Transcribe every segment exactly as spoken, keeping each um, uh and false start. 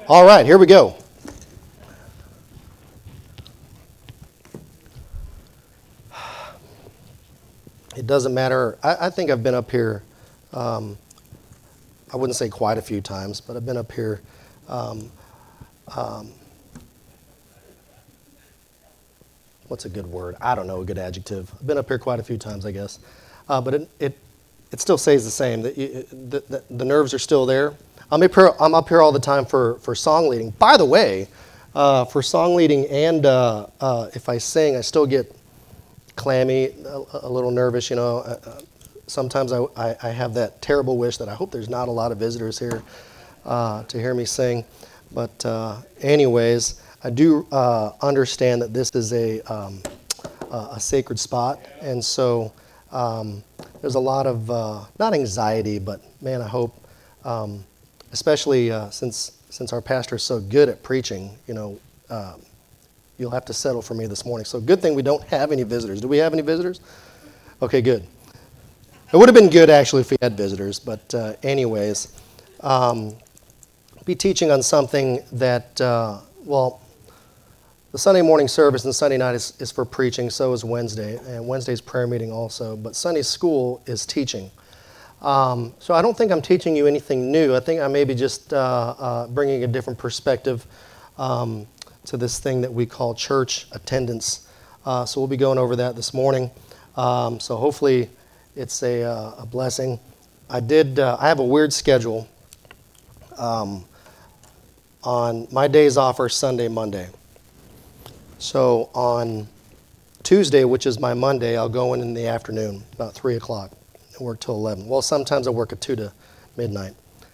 All right, here we go. It doesn't matter. I, I think I've been up here, um, I wouldn't say quite a few times, but I've been up here um, um, what's a good word? I don't know, a good adjective. I've been up here quite a few times, I guess. Uh, but it, it it still stays the same. The, the, the, the nerves are still there. I'm up here, I'm up here all the time for, for song leading. By the way, uh, for song leading and uh, uh, if I sing, I still get clammy, a, a little nervous, you know. Uh, sometimes I, I, I have that terrible wish that I hope there's not a lot of visitors here uh, to hear me sing. But uh, anyways, I do uh, understand that this is a, um, a sacred spot. And so um, there's a lot of, uh, not anxiety, but man, I hope, um, especially uh, since since our pastor is so good at preaching, you know, um, you'll have to settle for me this morning. So good thing we don't have any visitors. Do we have any visitors? Okay, good. It would have been good, actually, if we had visitors. But uh, anyways, um, be teaching on something that, uh, well, the Sunday morning service and Sunday night is, is for preaching. So is Wednesday. And Wednesday's prayer meeting also. But Sunday school is teaching. Um, so I don't think I'm teaching you anything new. I think I may be just uh, uh, bringing a different perspective um, to this thing that we call church attendance. Uh, so we'll be going over that this morning. Um, so hopefully it's a, uh, a blessing. I did. Uh, I have a weird schedule. Um, on my days off are Sunday, Monday. So on Tuesday, which is my Monday, I'll go in in the afternoon, about three o'clock. Work till eleven. Well, sometimes I work at two to midnight.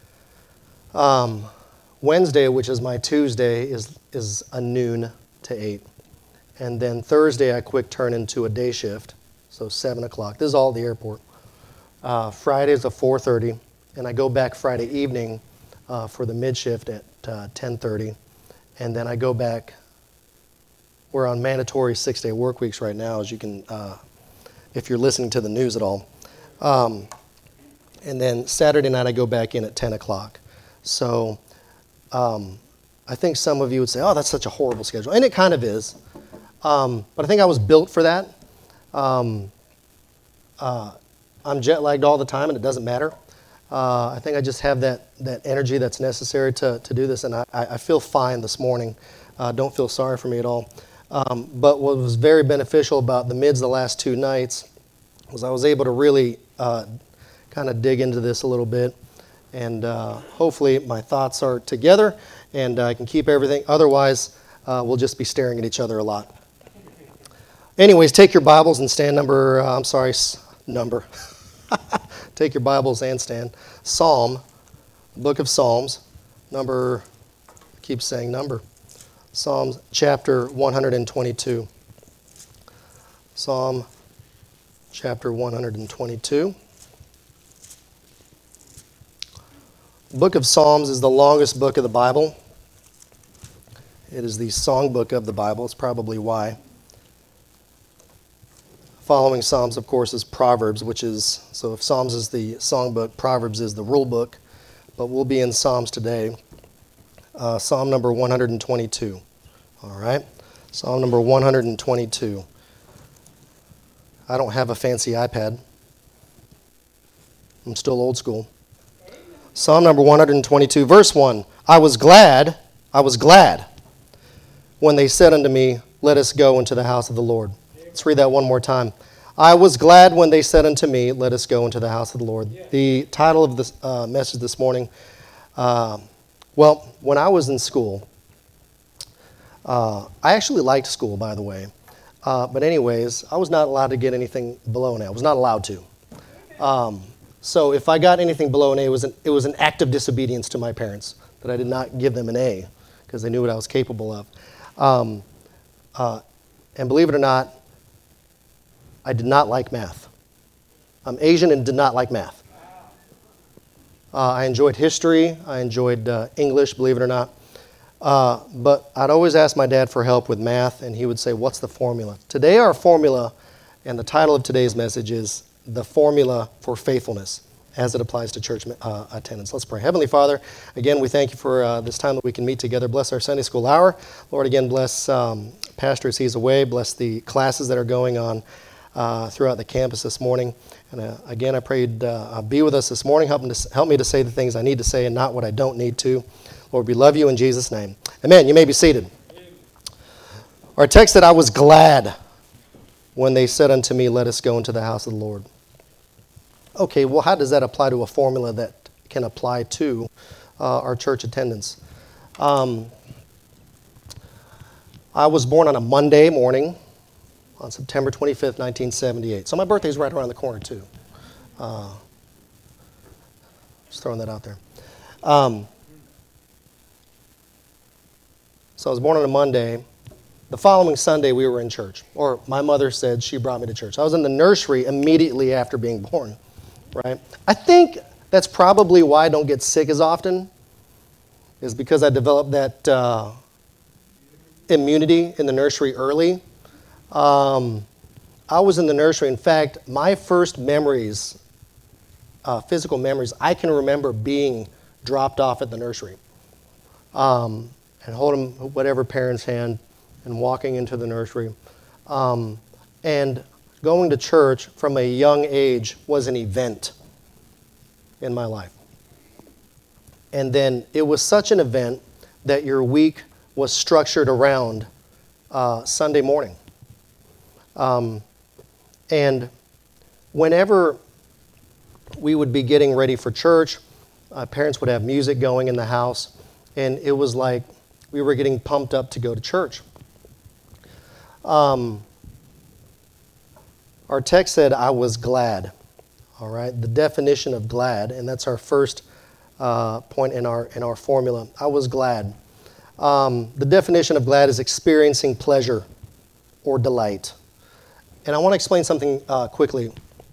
Um, Wednesday, which is my Tuesday, is is a noon to eight. And then Thursday, I quick turn into a day shift, so seven o'clock. This is all at the airport. Uh, Friday is a four thirty, and I go back Friday evening uh, for the mid shift at uh, ten thirty. And then I go back. We're on mandatory six-day work weeks right now, as you can, uh, if you're listening to the news at all. Um, and then Saturday night I go back in at ten o'clock. So um, I think some of you would say, oh, that's such a horrible schedule. And it kind of is. Um, but I think I was built for that. Um, uh, I'm jet lagged all the time and it doesn't matter. Uh, I think I just have that, that energy that's necessary to, to do this. And I, I feel fine this morning. Uh, don't feel sorry for me at all. Um, but what was very beneficial about the mids the last two nights was I was able to really uh, kind of dig into this a little bit, and uh, hopefully my thoughts are together and I can keep everything. Otherwise, uh, we'll just be staring at each other a lot. Anyways, take your Bibles and stand number, uh, I'm sorry, number. Take your Bibles and stand. Psalm, book of Psalms, number, I keep saying number. Psalms chapter one hundred twenty-two. Psalm chapter one hundred twenty-two. The book of Psalms is the longest book of the Bible. It is the songbook of the Bible. It's probably why. Following Psalms, of course, is Proverbs, which is, so if Psalms is the songbook, Proverbs is the rule book. But we'll be in Psalms today. Uh, Psalm number one hundred twenty-two. All right? Psalm number one hundred twenty-two. I don't have a fancy iPad. I'm still old school. Psalm number one hundred twenty-two, verse one. I was glad, I was glad when they said unto me, let us go into the house of the Lord. Let's read that one more time. I was glad when they said unto me, let us go into the house of the Lord. The title of this uh, message this morning, uh, well, when I was in school, uh, I actually liked school, by the way. Uh, but anyways, I was not allowed to get anything below an A. I was not allowed to. Um, so if I got anything below an A, it was an, it was an act of disobedience to my parents that I did not give them an A because they knew what I was capable of. Um, uh, and believe it or not, I did not like math. I'm Asian and did not like math. Uh, I enjoyed history. I enjoyed uh, English, believe it or not. Uh, but I'd always ask my dad for help with math, and he would say, what's the formula? Today our formula, and the title of today's message is The Formula for Faithfulness. as it applies to church uh, attendance. Let's pray. Heavenly Father, again, we thank you for uh, this time that we can meet together. Bless our Sunday school hour. Lord, again, bless um, Pastor as he's away. Bless the classes that are going on uh, throughout the campus this morning. And uh, again, I pray you'd uh, be with us this morning. Help me, to, help me to say the things I need to say and not what I don't need to. Lord, we love you in Jesus' name. Amen. You may be seated. Our text said, I was glad when they said unto me, let us go into the house of the Lord. Okay, well, how does that apply to a formula that can apply to uh, our church attendance? Um, I was born on a Monday morning on September twenty-fifth, nineteen seventy-eight. So my birthday's right around the corner, too. Uh, just throwing that out there. Um, so I was born on a Monday. The following Sunday, we were in church. Or my mother said she brought me to church. I was in the nursery immediately after being born. Right? I think that's probably why I don't get sick as often, is because I developed that uh, immunity in the nursery early. Um, I was in the nursery. In fact, my first memories, uh, physical memories, I can remember being dropped off at the nursery um, and holding whatever parent's hand and walking into the nursery. Um, and going to church from a young age was an event in my life. And then it was such an event that your week was structured around uh, Sunday morning. Um, and whenever we would be getting ready for church, uh, parents would have music going in the house, and it was like we were getting pumped up to go to church. Um, Our text said, I was glad. All right, the definition of glad, and that's our first uh, point in our in our formula. I was glad. Um, the definition of glad is experiencing pleasure or delight. And I want to explain something uh, quickly.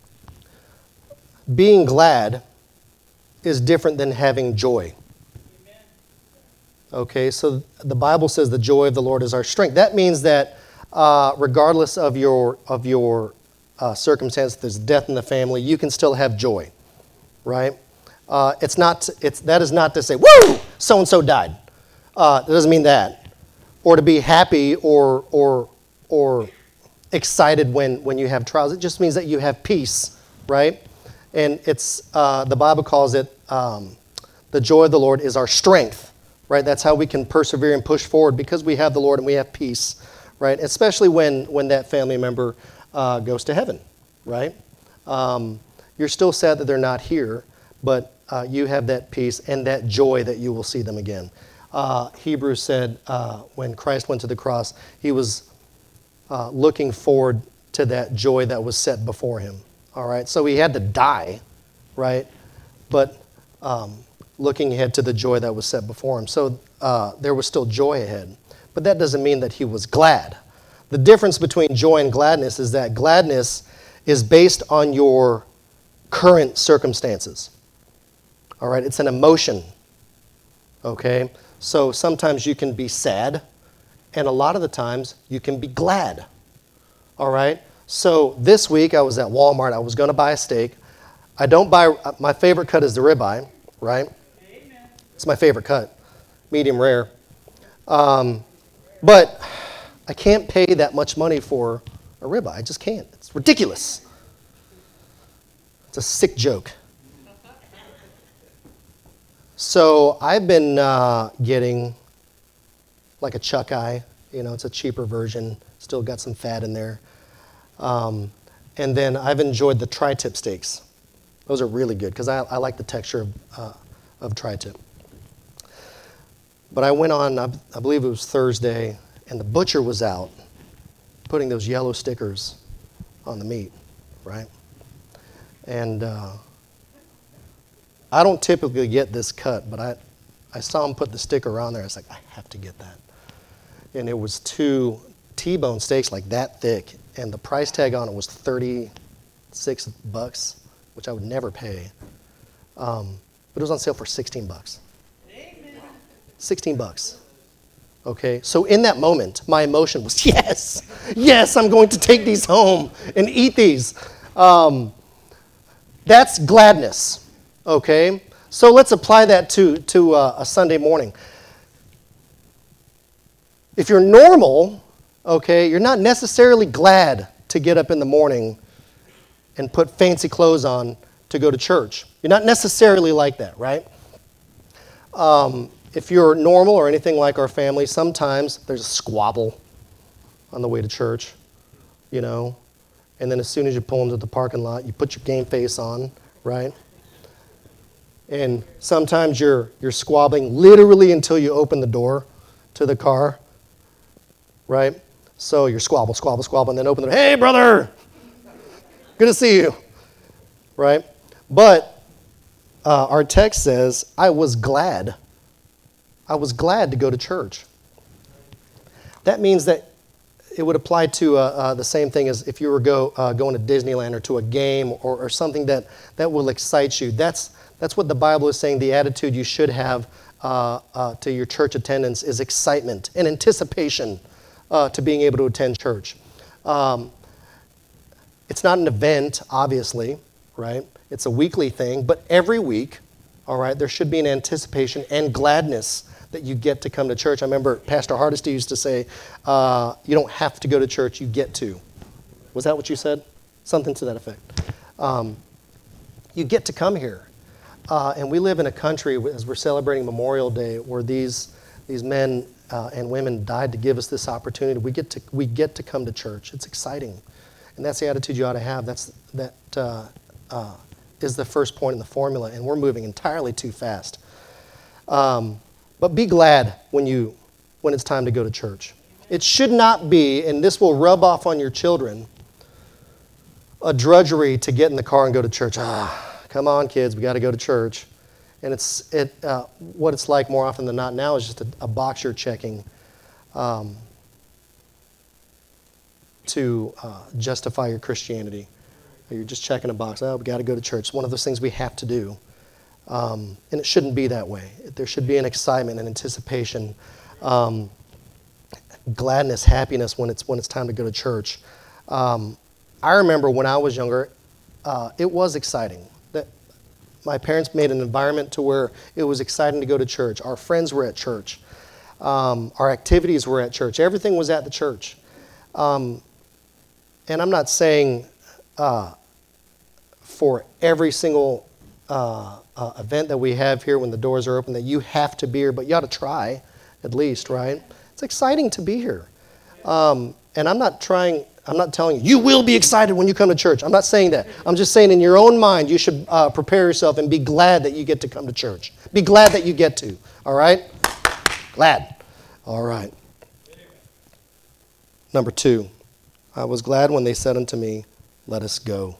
Being glad is different than having joy. Amen. Okay, so the Bible says the joy of the Lord is our strength. That means that uh, regardless of your of your Uh, circumstance, there's death in the family, you can still have joy, right? Uh, it's not. It's that is not to say, "Woo, so and so died." Uh, it doesn't mean that, or to be happy or or or excited when when you have trials. It just means that you have peace, right? And it's uh, the Bible calls it um, the joy of the Lord is our strength, right? That's how we can persevere and push forward because we have the Lord and we have peace, right? Especially when when that family member Uh, goes to heaven, right? Um, you're still sad that they're not here, but uh, you have that peace and that joy that you will see them again. Uh, Hebrews said uh, when Christ went to the cross, he was uh, looking forward to that joy that was set before him. All right, so he had to die, right? But um, looking ahead to the joy that was set before him. So uh, there was still joy ahead, but that doesn't mean that he was glad. The difference between joy and gladness is that gladness is based on your current circumstances. All right, it's an emotion. Okay, so sometimes you can be sad, and a lot of the times you can be glad. All right, so this week I was at Walmart. I was going to buy a steak. I don't buy, my favorite cut is the ribeye, right? Amen. It's my favorite cut, medium rare. Um, but I can't pay that much money for a ribeye. I just can't. It's ridiculous. It's a sick joke. So I've been uh, getting like a chuck eye. You know, it's a cheaper version. Still got some fat in there. Um, and then I've enjoyed the tri-tip steaks. Those are really good because I, I like the texture of, uh, of tri-tip. But I went on, I, I believe it was Thursday, and the butcher was out putting those yellow stickers on the meat, right? And uh, I don't typically get this cut, but I, I saw him put the sticker on there. I was like, I have to get that. And it was two T-bone steaks like that thick, and the price tag on it was thirty-six bucks, which I would never pay. Um, but it was on sale for sixteen bucks. Amen. sixteen bucks. Okay, so in that moment, my emotion was, yes, yes, I'm going to take these home and eat these. Um, that's gladness, Okay? So let's apply that to, to uh, a Sunday morning. If you're normal, okay, you're not necessarily glad to get up in the morning and put fancy clothes on to go to church. You're not necessarily like that, right? Um, if you're normal or anything like our family, sometimes there's a squabble on the way to church, you know, and then as soon as you pull into the parking lot, you put your game face on, right? And sometimes you're you're squabbling literally until you open the door to the car, right? So you're squabble, squabble, squabble, and then open the door. Hey, brother, good to see you, right? But uh, our text says, I was glad. I was glad to go to church. That means that it would apply to uh, uh, the same thing as if you were go, uh, going to Disneyland or to a game or, or something that, that will excite you. That's, that's what the Bible is saying. The attitude you should have uh, uh, to your church attendance is excitement and anticipation uh, to being able to attend church. Um, it's not an event, obviously, right? It's a weekly thing, but every week, all right, there should be an anticipation and gladness that you get to come to church. I remember Pastor Hardesty used to say, uh, you don't have to go to church, you get to. Was that what you said? Something to that effect. Um, you get to come here. Uh, and we live in a country, as we're celebrating Memorial Day, where these, these men uh, and women died to give us this opportunity. We get to, we get to come to church. It's exciting. And that's the attitude you ought to have. That's, that uh, uh, is the first point in the formula, and we're moving entirely too fast. Um, But be glad when you when it's time to go to church. It should not be, and this will rub off on your children, a drudgery to get in the car and go to church. Ah, come on, kids, we got to go to church. And it's it uh, what it's like more often than not now is just a, a box you're checking um, to uh, justify your Christianity. You're just checking a box. Oh, we got to go to church. It's one of those things we have to do. Um, and it shouldn't be that way. There should be an excitement and anticipation, um, gladness, happiness when it's when it's time to go to church. Um, I remember when I was younger, uh, it was exciting. That my parents made an environment to where it was exciting to go to church. Our friends were at church. Um, our activities were at church. Everything was at the church. Um, and I'm not saying uh, for every single uh, uh, event that we have here when the doors are open that you have to be here, but you ought to try at least, right? It's exciting to be here. Um, and I'm not trying, I'm not telling you, you will be excited when you come to church. I'm not saying that. I'm just saying in your own mind, you should uh, prepare yourself and be glad that you get to come to church. Be glad that you get to, all right? Glad. All right. Number two, I was glad when they said unto me, let us go.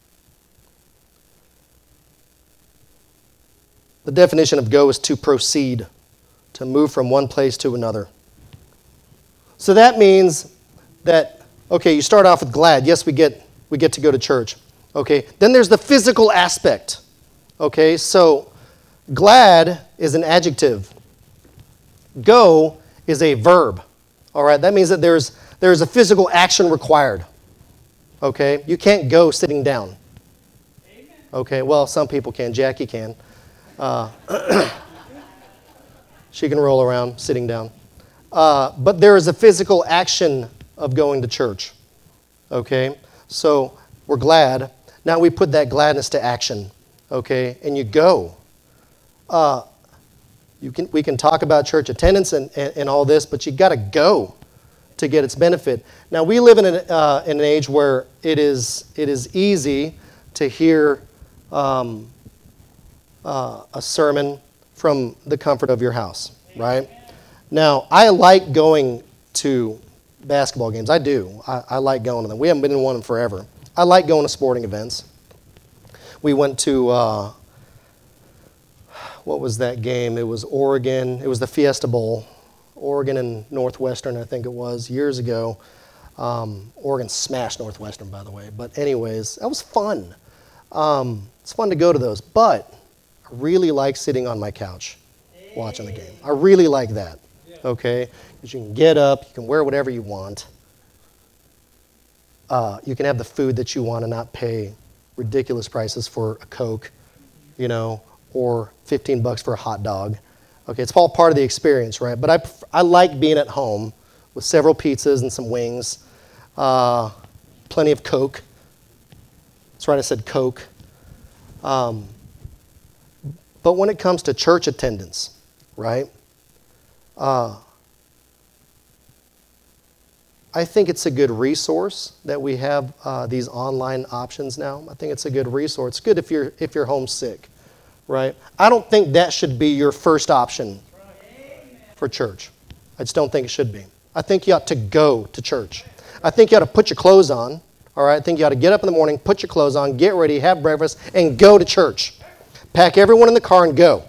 The definition of go is to proceed, to move from one place to another. So that means that, okay, you start off with glad. Yes, we get we get to go to church. Okay, then there's the physical aspect. Okay, so glad is an adjective. Go is a verb. All right, that means that there's there's a physical action required. Okay, you can't go sitting down. Okay, well, some people can. Jackie can. Uh, she can roll around sitting down. Uh, but there is a physical action of going to church. Okay? So we're glad. Now we put that gladness to action. Okay? And you go. Uh, you can, we can talk about church attendance and, and, and all this, but you got to go to get its benefit. Now we live in an, uh, in an age where it is, it is easy to hear um, Uh, a sermon from the comfort of your house, right? Now, I like going to basketball games. I do. I, I like going to them. We haven't been in one in forever. I like going to sporting events. We went to, uh, what was that game? It was Oregon. It was the Fiesta Bowl. Oregon and Northwestern, I think it was, years ago. Um, Oregon smashed Northwestern, by the way. But anyways, that was fun. Um, it's fun to go to those. But I really like sitting on my couch watching the game. I really like that, okay? Because you can get up, you can wear whatever you want. Uh, you can have the food that you want and not pay ridiculous prices for a Coke you know, or fifteen bucks for a hot dog. Okay, it's all part of the experience, right? But I, I like being at home with several pizzas and some wings, uh, plenty of Coke. That's right, I said Coke. Um, but when it comes to church attendance, right, uh, I think it's a good resource that we have uh, these online options now. I think it's a good resource. It's good if you're if you're homesick, right? I don't think that should be your first option for church. I just don't think it should be. I think you ought to go to church. I think you ought to put your clothes on, all right? I think you ought to get up in the morning, put your clothes on, get ready, have breakfast, and go to church. Pack everyone in the car and go.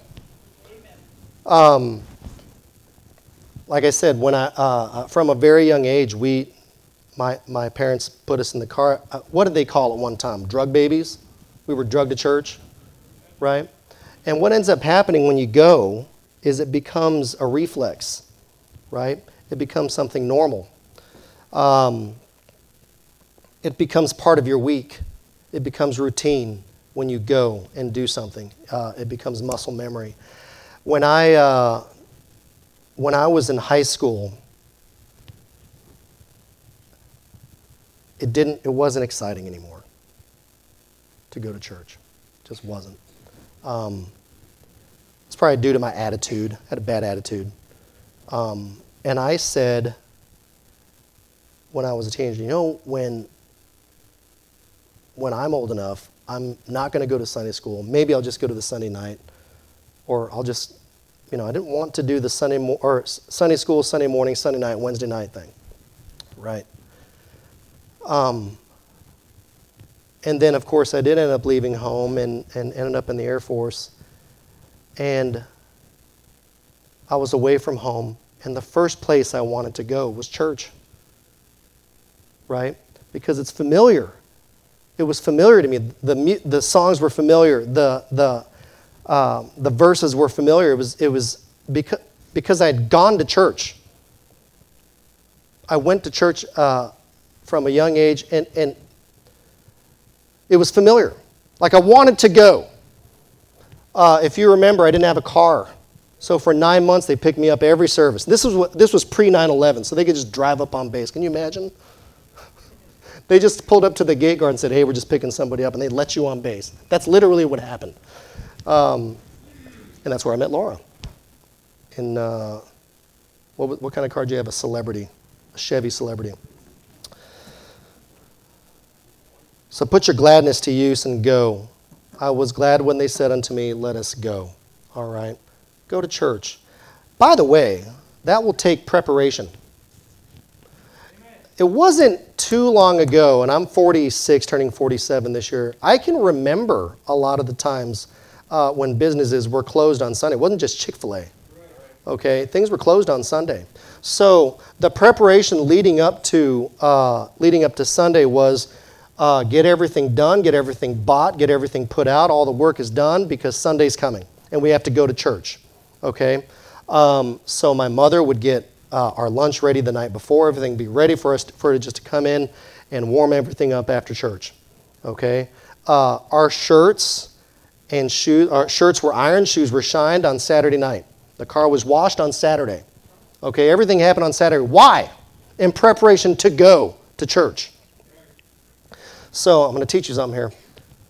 Um, like I said, when I uh, from a very young age, we, my my parents put us in the car. Uh, what did they call it one time? Drug babies. We were drugged to church, right? And what ends up happening when you go is it becomes a reflex, right? It becomes something normal. Um, it becomes part of your week. It becomes routine when you go and do something. Uh, it becomes muscle memory. When I uh, when I was in high school, it didn't. It wasn't exciting anymore to go to church. It just wasn't. Um, it's probably due to my attitude. I had a bad attitude. Um, and I said, when I was a teenager, you know, when when I'm old enough, I'm not going to go to Sunday school. Maybe I'll just go to the Sunday night, or I'll just, you know, I didn't want to do the Sunday mo- or Sunday school, Sunday morning, Sunday night, Wednesday night thing, right? Um, and then, of course, I did end up leaving home and, and ended up in the Air Force, and I was away from home, and the first place I wanted to go was church, right? Because it's familiar. It was familiar to me. The the songs were familiar. The the uh, the verses were familiar. It was it was because because I had gone to church. I went to church uh, from a young age, and and it was familiar. Like I wanted to go. Uh, if you remember, I didn't have a car, so for nine months they picked me up every service. This was what this was pre nine eleven, so they could just drive up on base. Can you imagine? They just pulled up to the gate guard and said, hey, we're just picking somebody up, and they let you on base. That's literally what happened. Um, and that's where I met Laura. And uh, what, what kind of car do you have? A Celebrity, a Chevy Celebrity. So put your gladness to use and go. I was glad when they said unto me, let us go. All right. Go to church. By the way, that will take preparation. It wasn't too long ago, and I'm forty-six, turning forty-seven this year. I can remember a lot of the times uh, when businesses were closed on Sunday. It wasn't just Chick-fil-A. Okay, things were closed on Sunday. So the preparation leading up to uh, leading up to Sunday was uh, get everything done, get everything bought, get everything put out. All the work is done because Sunday's coming, and we have to go to church. Okay, um, so my mother would get Uh, our lunch ready the night before, everything be ready for us to, for it just to come in and warm everything up after church. Okay, uh, our shirts and shoes, our shirts were ironed, shoes were shined on Saturday night. The car was washed on Saturday. Okay, everything happened on Saturday. Why? In preparation to go to church. So I'm going to teach you something here.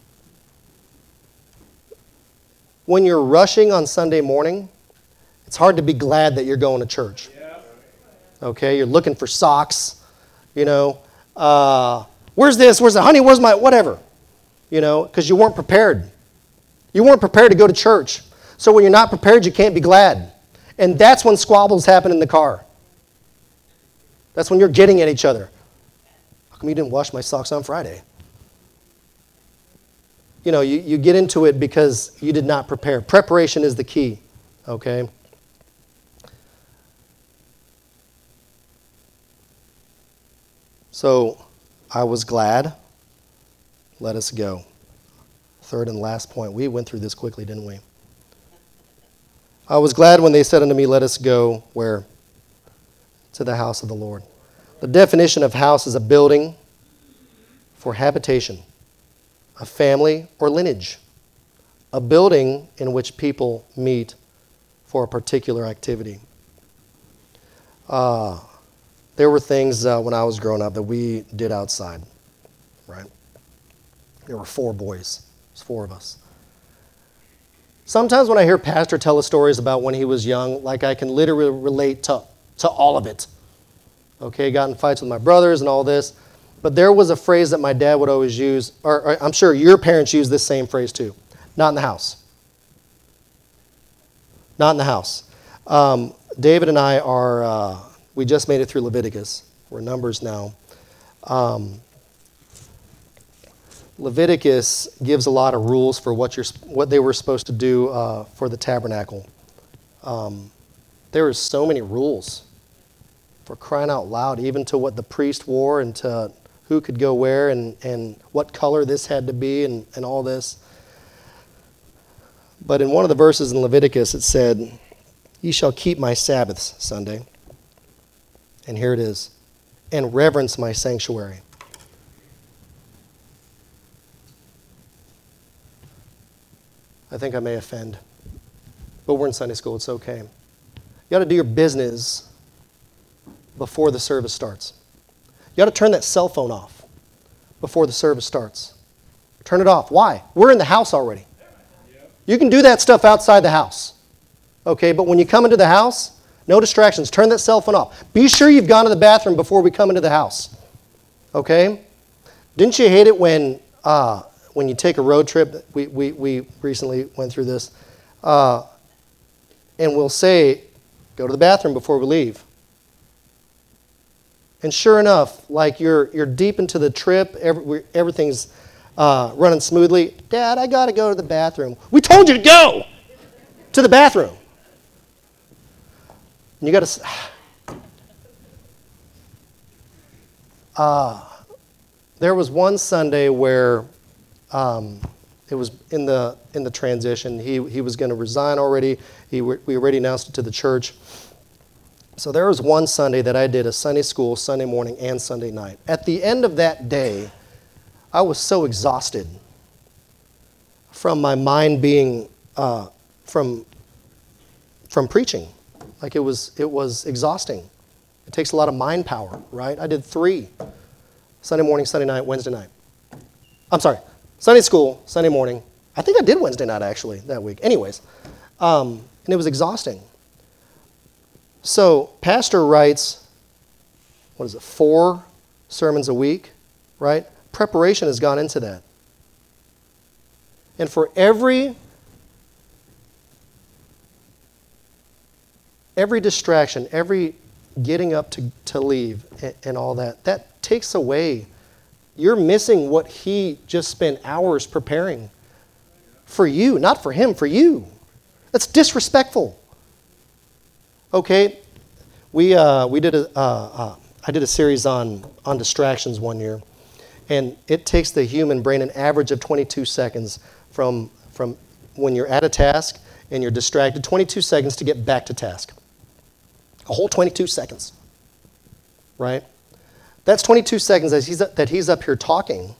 When you're rushing on Sunday morning, it's hard to be glad that you're going to church. Okay, you're looking for socks, you know. Uh, where's this? Where's the honey? Where's my whatever? You know, because you weren't prepared. You weren't prepared to go to church. So when you're not prepared, you can't be glad. And that's when squabbles happen in the car. That's when you're getting at each other. How come you didn't wash my socks on Friday? You know, you, you get into it because you did not prepare. Preparation is the key, okay? So I was glad. Let us go. Third and last point. We went through this quickly, didn't we? I was glad when they said unto me, let us go, where? To the house of the Lord. The definition of house is a building for habitation, a family or lineage, a building in which people meet for a particular activity. Uh, there were things uh, when I was growing up that we did outside, right? There were four boys. There's four of us. Sometimes when I hear Pastor tell us stories about when he was young, like I can literally relate to, to all of it. Okay, got in fights with my brothers and all this. But there was a phrase that my dad would always use, or, or I'm sure your parents use this same phrase too. Not in the house. Not in the house. Um, David and I are, uh, we just made it through Leviticus. We're Numbers now. Um, Leviticus gives a lot of rules for what you're, what they were supposed to do uh, for the tabernacle. Um, there are so many rules, for crying out loud, even to what the priest wore and to who could go where and, and what color this had to be and, and all this. But in one of the verses in Leviticus it said, "Ye shall keep my Sabbaths," Sunday. And here it is, "and reverence my sanctuary." I think I may offend, but we're in Sunday school, it's okay. You got to do your business before the service starts. You got to turn that cell phone off before the service starts. Turn it off. Why? We're in the house already. You can do that stuff outside the house. Okay, but when you come into the house, no distractions. Turn that cell phone off. Be sure you've gone to the bathroom before we come into the house. Okay? Didn't you hate it when uh, when you take a road trip? We, we, we recently went through this. Uh, and we'll say, go to the bathroom before we leave. And sure enough, like you're you're deep into the trip, every, everything's uh, running smoothly. "Dad, I got to go to the bathroom." We told you to go to the bathroom. And you got to. Uh, there was one Sunday where um, it was in the in the transition. He he was going to resign already. He we already announced it to the church. So there was one Sunday that I did a Sunday school, Sunday morning and Sunday night. At the end of that day, I was so exhausted from my mind being, uh, from, from preaching. Like it was, it was exhausting. It takes a lot of mind power, right? I did three. Sunday morning, Sunday night, Wednesday night. I'm sorry, Sunday school, Sunday morning. I think I did Wednesday night actually that week. Anyways, um, and it was exhausting. So, pastor writes, what is it, four sermons a week, right? Preparation has gone into that. And for every, every distraction, every getting up to, to leave and, and all that, that takes away. You're missing what he just spent hours preparing for you, not for him, for you. That's disrespectful. Okay, we uh, we did a uh, uh, I did a series on on distractions one year, and it takes the human brain an average of twenty-two seconds from from when you're at a task and you're distracted, twenty-two seconds to get back to task. A whole twenty-two seconds, right? That's twenty-two seconds that he's that he's up here talking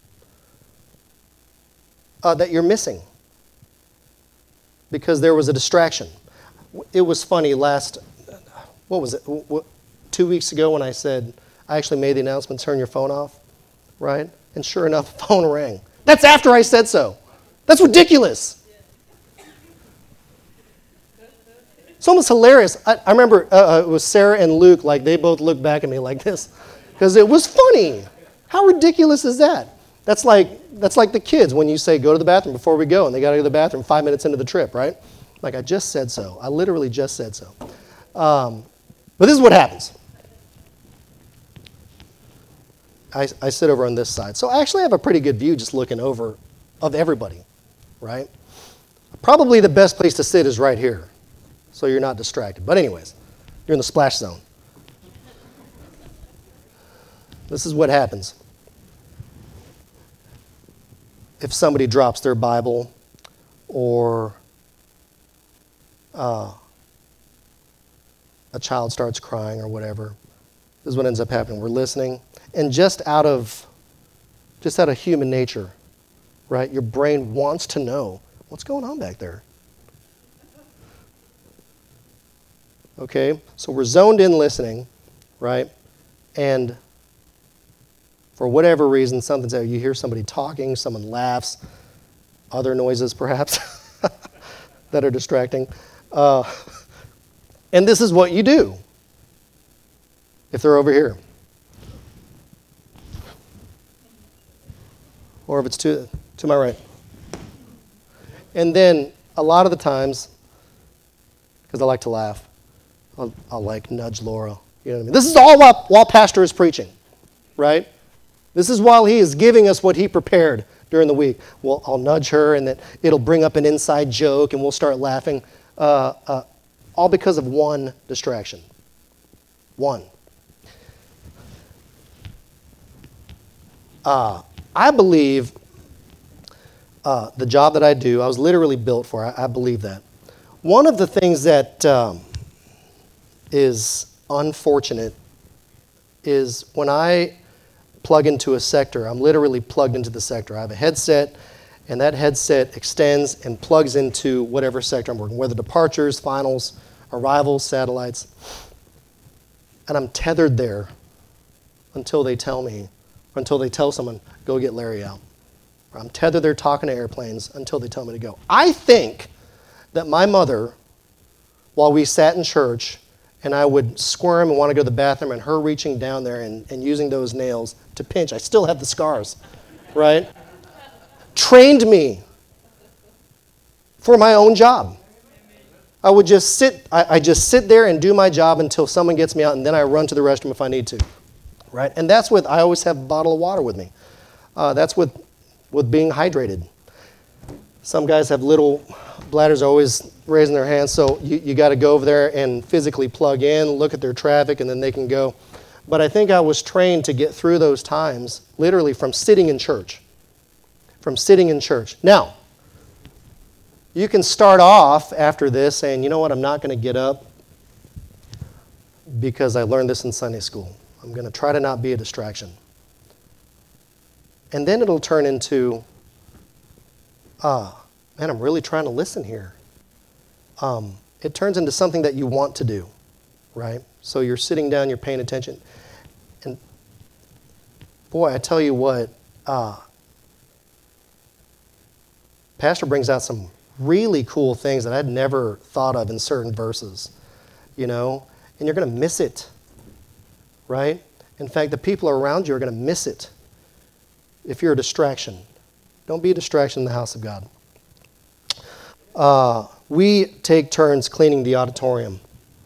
uh, that you're missing because there was a distraction. It was funny last, what was it, two weeks ago when I said, I actually made the announcement, turn your phone off, right? And sure enough, the phone rang. That's after I said so. That's ridiculous. It's almost hilarious. I, I remember uh, it was Sarah and Luke, like they both looked back at me like this, because it was funny. How ridiculous is that? That's like, that's like the kids when you say, go to the bathroom before we go, and they got to go to the bathroom five minutes into the trip, right? Like I just said so. I literally just said so. Um, but this is what happens. I, I sit over on this side. So I actually have a pretty good view just looking over of everybody, right? Probably the best place to sit is right here, so you're not distracted. But anyways, you're in the splash zone. This is what happens. If somebody drops their Bible or Uh, a child starts crying or whatever. This is what ends up happening. We're listening, and just out of just out of human nature, right? Your brain wants to know What's going on back there? Okay, so we're zoned in listening, right? And for whatever reason, something's there. You hear somebody talking, someone laughs, other noises perhaps that are distracting. Uh, and this is what you do if they're over here. Or if it's to, to my right. And then a lot of the times, because I like to laugh, I'll, I'll like nudge Laura. You know what I mean? This is all while, while Pastor is preaching, right? This is while he is giving us what he prepared during the week. Well, I'll nudge her, and then it'll bring up an inside joke, and we'll start laughing, uh, uh, all because of one distraction. One. Uh, I believe uh, the job that I do, I was literally built for. I, I believe that. One of the things that um, is unfortunate is when I plug into a sector, I'm literally plugged into the sector. I have a headset, and that headset extends and plugs into whatever sector I'm working, whether departures, finals, arrivals, satellites. And I'm tethered there until they tell me, until they tell someone, go get Larry out. Or I'm tethered there talking to airplanes until they tell me to go. I think that my mother, while we sat in church, and I would squirm and want to go to the bathroom, and her reaching down there and, and using those nails to pinch. I still have the scars, right? Trained me for my own job. I would just sit, I, I just sit there and do my job until someone gets me out, and then I run to the restroom if I need to, right? And that's with, I always have a bottle of water with me. Uh, that's with, with being hydrated. Some guys have little bladders always raising their hands, so you, you got to go over there and physically plug in, look at their traffic, and then they can go. But I think I was trained to get through those times, literally from sitting in church. From sitting in church. Now, you can start off after this saying, you know what, I'm not going to get up because I learned this in Sunday school. I'm going to try to not be a distraction. And then it'll turn into, ah, man, I'm really trying to listen here. Um, it turns into something that you want to do, right? So you're sitting down, you're paying attention. And boy, I tell you what, uh, Pastor brings out some really cool things that I'd never thought of in certain verses, you know, and you're going to miss it, right? In fact, the people around you are going to miss it if you're a distraction. Don't be a distraction in the house of God. Uh, we take turns cleaning the auditorium.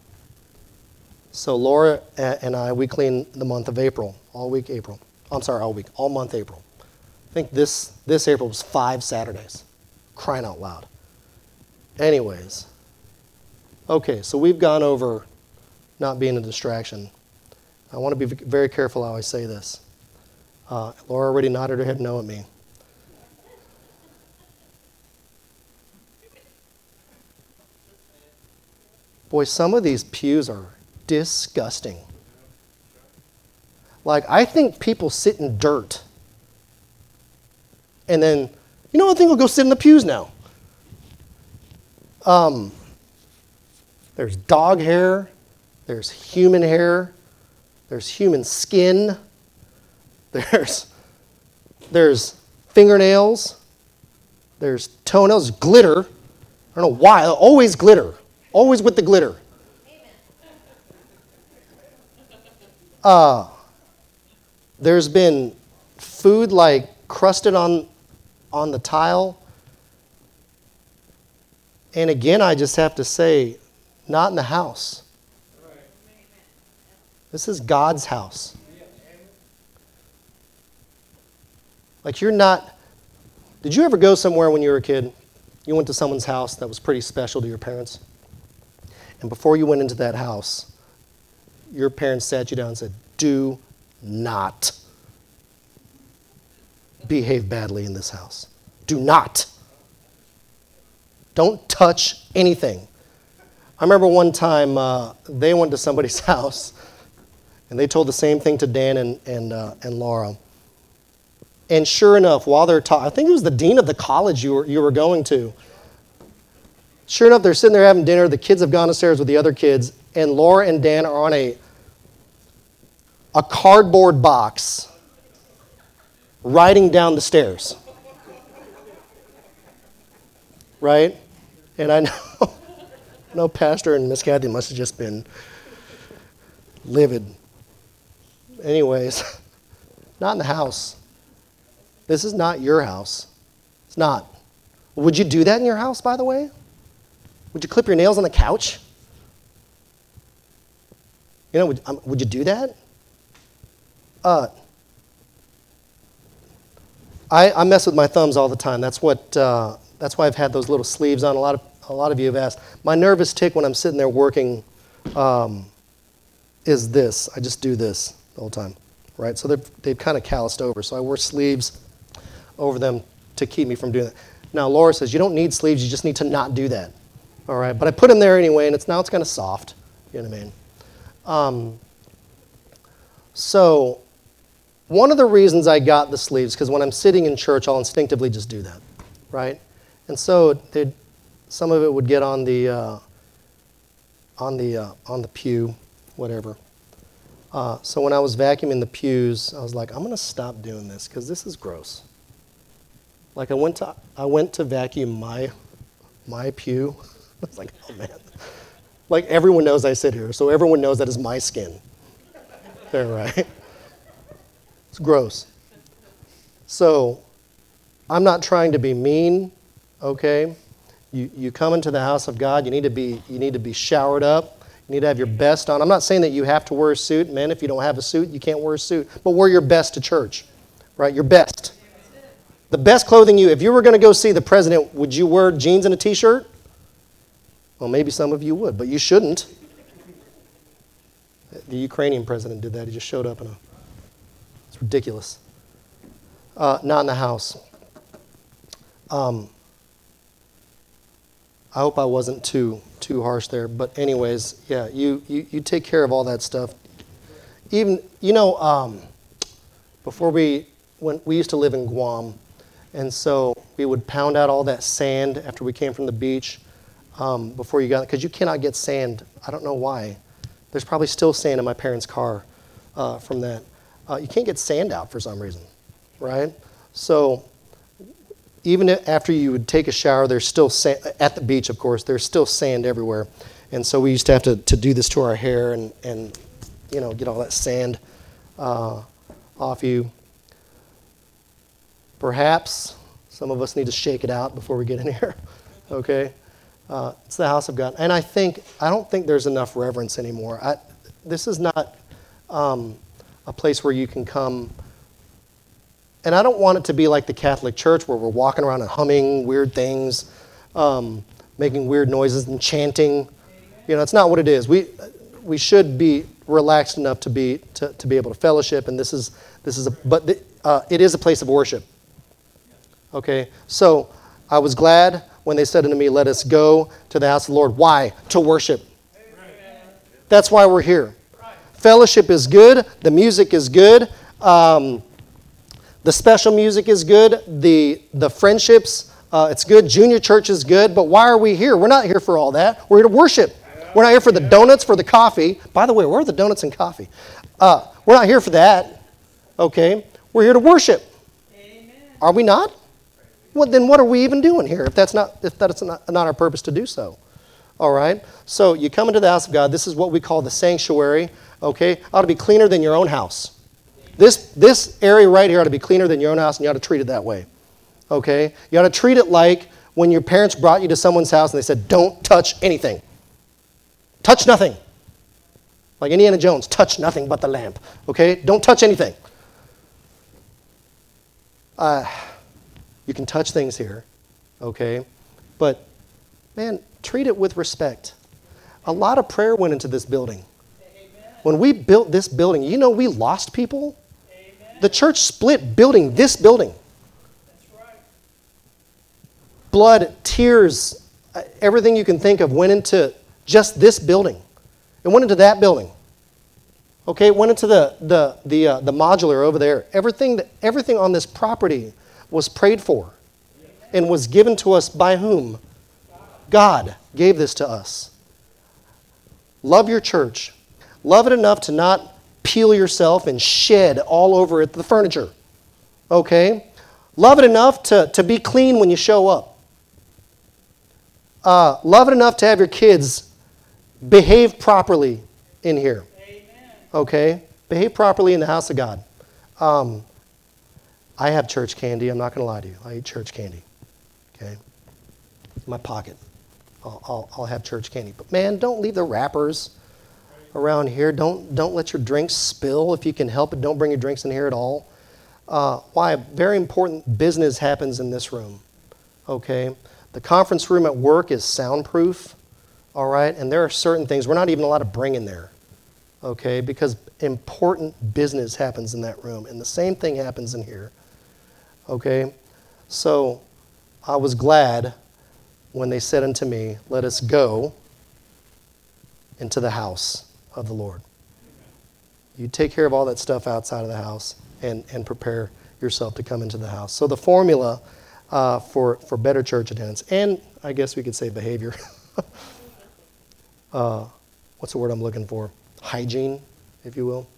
So Laura and I, we clean the month of April, all week April. I'm sorry, all week, all month April. I think this, this April was five Saturdays. Crying out loud. Anyways. Okay, so we've gone over not being a distraction. I want to be very careful how I say this. Uh, Laura already nodded her head no at me. Boy, some of these pews are disgusting. Like, I think people sit in dirt. And then, you know, I think I'll go sit in the pews now. Um, there's dog hair. There's human hair. There's human skin. There's, there's fingernails. There's toenails. Glitter. I don't know why. Always glitter. Always with the glitter. Uh, there's been food like crusted on, on the tile. And again, I just have to say, not in the house. This is God's house. Like you're not, did you ever go somewhere when you were a kid? You went to someone's house that was pretty special to your parents? And before you went into that house, your parents sat you down and said, do not behave badly in this house. Do not. Don't touch anything. I remember one time uh, they went to somebody's house and they told the same thing to Dan and, and, uh, and Laura. And sure enough, while they're talking, I think it was the dean of the college you were, you were going to, Sure enough, they're sitting there having dinner. The kids have gone upstairs with the other kids, and Laura and Dan are on a, a cardboard box riding down the stairs. Right? And I know, no, Pastor and Miss Kathy must have just been livid. Anyways, not in the house. This is not your house. It's not. Would you do that in your house, by the way? Would you clip your nails on the couch? You know, would, um, would you do that? Uh, I, I mess with my thumbs all the time. That's what. Uh, that's why I've had those little sleeves on. A lot of a lot of you have asked. My nervous tick when I'm sitting there working um, is this. I just do this the whole time, right? So they've they've kind of calloused over. So I wear sleeves over them to keep me from doing that. Now Laura says you don't need sleeves. You just need to not do that. All right, but I put them there anyway, and it's now it's kind of soft. You know what I mean? Um, so one of the reasons I got the sleeves, because when I'm sitting in church, I'll instinctively just do that, right? And so some of it would get on the uh, on the uh, on the pew, whatever. Uh, so when I was vacuuming the pews, I was like, I'm going to stop doing this because this is gross. Like I went to I went to vacuum my my pew. I was like, oh man. Like everyone knows I sit here, so everyone knows that is my skin. There, right? It's gross. So I'm not trying to be mean, okay? You you come into the house of God, you need to be you need to be showered up. You need to have your best on. I'm not saying that you have to wear a suit. Men, if you don't have a suit, you can't wear a suit. But wear your best to church, right? Your best. The best clothing you, if you were going to go see the president, would you wear jeans and a t-shirt? Well, maybe some of you would, but you shouldn't. The Ukrainian president did that. He just showed up in a, it's ridiculous. Uh, not in the house. Um, I hope I wasn't too too harsh there, but anyways, yeah, you, you, you take care of all that stuff. Even, you know, um, before we, when we used to live in Guam, and so we would pound out all that sand after we came from the beach um, before you got, because you cannot get sand. I don't know why. There's probably still sand in my parents' car uh, from that. Uh, you can't get sand out for some reason, right? So even after you would take a shower, there's still sand, at the beach, of course, there's still sand everywhere. And so we used to have to, to do this to our hair and, and, you know, get all that sand uh, off you. Perhaps some of us need to shake it out before we get in here, okay? Uh, it's the house of God. And I think, I don't think there's enough reverence anymore. I, this is not um, a place where you can come. And I don't want it to be like the Catholic Church where we're walking around and humming weird things, um, making weird noises and chanting. You know, it's not what it is. We we should be relaxed enough to be to, to be able to fellowship. And this is this is a but the, uh, it is a place of worship. Okay, so I was glad when they said unto me, "Let us go to the house of the Lord." Why? To worship. That's why we're here. Fellowship is good. The music is good. Um, The special music is good. The the friendships, uh, it's good. Junior church is good. But why are we here? We're not here for all that. We're here to worship. We're not here for the donuts, for the coffee. By the way, where are the donuts and coffee? Uh, we're not here for that. Okay? We're here to worship. Amen. Are we not? Well, then what are we even doing here if that's not if that's not, not our purpose to do so? All right? So you come into the house of God. This is what we call the sanctuary. Okay? It ought to be cleaner than your own house. This this area right here ought to be cleaner than your own house, and you ought to treat it that way, okay? You ought to treat it like when your parents brought you to someone's house and they said, don't touch anything. Touch nothing. Like Indiana Jones, touch nothing but the lamp, okay? Don't touch anything. Uh, you can touch things here, okay? But, man, treat it with respect. A lot of prayer went into this building. When we built this building, you know we lost people? Amen. The church split building this building. That's right. Blood, tears, everything you can think of went into just this building. It went into that building. Okay, it went into the the the uh, the modular over there. Everything that, everything on this property was prayed for and was given to us by whom? God gave this to us. Love your church. Love it enough to not peel yourself and shed all over it the furniture. Okay? Love it enough to, to be clean when you show up. Uh, love it enough to have your kids behave properly in here. Amen. Okay? Behave properly in the house of God. Um, I have church candy. I'm not going to lie to you. I eat church candy. Okay? In my pocket. I'll, I'll, I'll have church candy. But man, don't leave the wrappers around here. Don't, don't let your drinks spill. If you can help it, don't bring your drinks in here at all. Uh, why? Very important business happens in this room. Okay? The conference room at work is soundproof. All right? And there are certain things we're not even allowed to bring in there. Okay? Because important business happens in that room. And the same thing happens in here. Okay? So I was glad when they said unto me, let us go into the house of the Lord. You take care of all that stuff outside of the house and, and prepare yourself to come into the house. So the formula uh, for, for better church attendance, and I guess we could say behavior. uh, what's the word I'm looking for? Hygiene, if you will.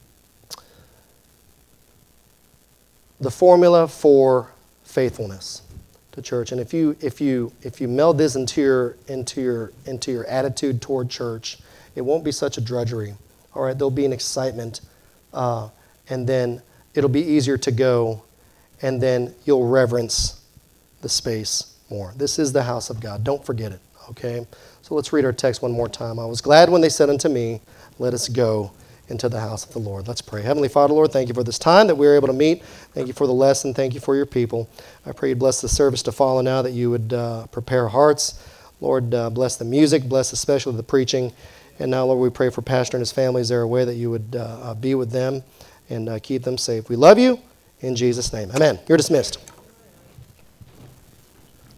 The formula for faithfulness to church. And if you if you if you meld this into your into your into your attitude toward church, it won't be such a drudgery. All right, there'll be an excitement, uh, and then it'll be easier to go, and then you'll reverence the space more. This is the house of God. Don't forget it. Okay, so let's read our text one more time. I was glad when they said unto me, let us go into the house of the Lord. Let's pray. Heavenly Father, Lord, thank you for this time that we were able to meet. Thank you for the lesson. Thank you for your people. I pray you bless the service to follow now, that you would uh, prepare hearts. Lord, uh, bless the music, bless especially the preaching. And now, Lord, we pray for Pastor and his family. Is there a way that you would uh, be with them and uh, keep them safe? We love you in Jesus' name. Amen. You're dismissed.